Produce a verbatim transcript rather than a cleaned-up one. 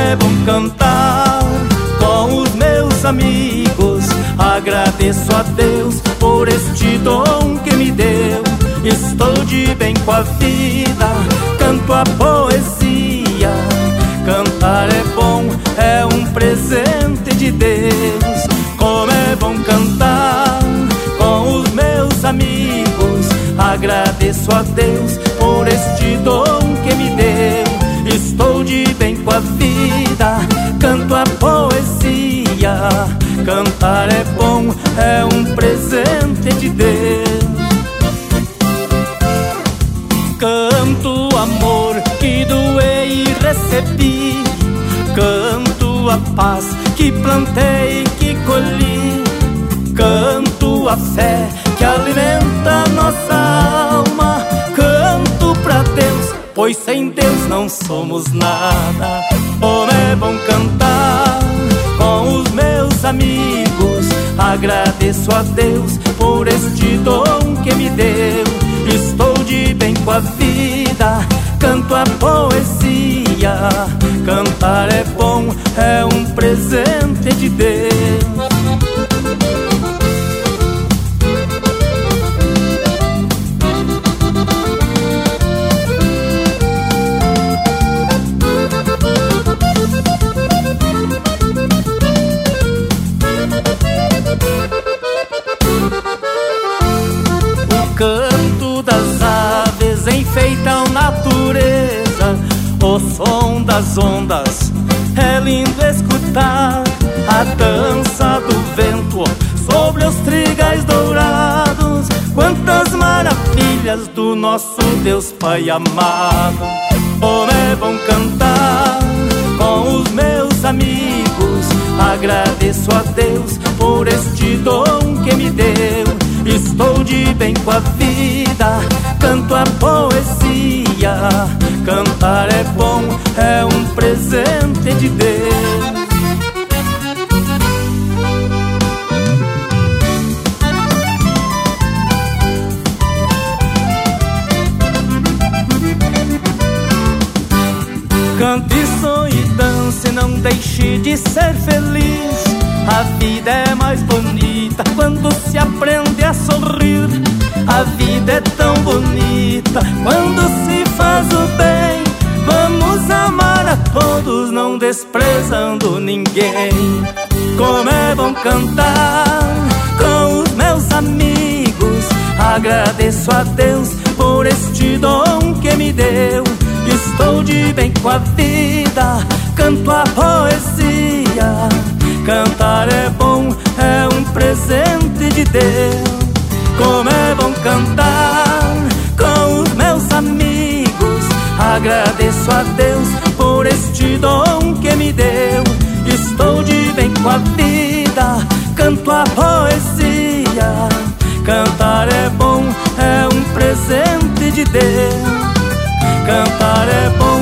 é bom cantar com os meus amigos. Agradeço a Deus por este dom que me deu. Estou de bem com a vida, canto a poesia. Cantar é bom, é um presente de Deus. Como é bom cantar com os meus amigos. Agradeço a Deus por este dom que me deu. Estou de bem com a vida, canto a poesia. Cantar é bom, é um presente de Deus. Canto o amor que doei e recebi. Canto a paz que plantei e que colhi. Canto a fé que alimenta nossa alma. Canto pra Deus, pois sem Deus não somos nada. Como é bom cantar com os meus amigos. Agradeço a Deus por este dom que me deu. Estou de bem com a vida, canto a poesia. Cantar é bom, é um presente de Deus. Canto das aves enfeitam natureza. O som das ondas é lindo escutar. A dança do vento sobre os trigais dourados. Quantas maravilhas do nosso Deus Pai amado. Como é bom cantar com os meus amigos. Agradeço a Deus por este dom que me deu. Estou de bem com a vida, canto a poesia. Cantar é bom, é um presente de Deus. Cante, sonhe e dance, não deixe de ser feliz. A vida é mais bonita quando se aprende a sorrir. A vida é tão bonita quando se faz o bem. Vamos amar a todos, não desprezando ninguém. Como é bom cantar com os meus amigos. Agradeço a Deus por este dom que me deu. Estou de bem com a vida, canto a poesia. Cantar é bom, é um presente de Deus. Como é bom cantar com os meus amigos. Agradeço a Deus por este dom que me deu. Estou de bem com a vida, canto a poesia. Cantar é bom, é um presente de Deus. Cantar é bom.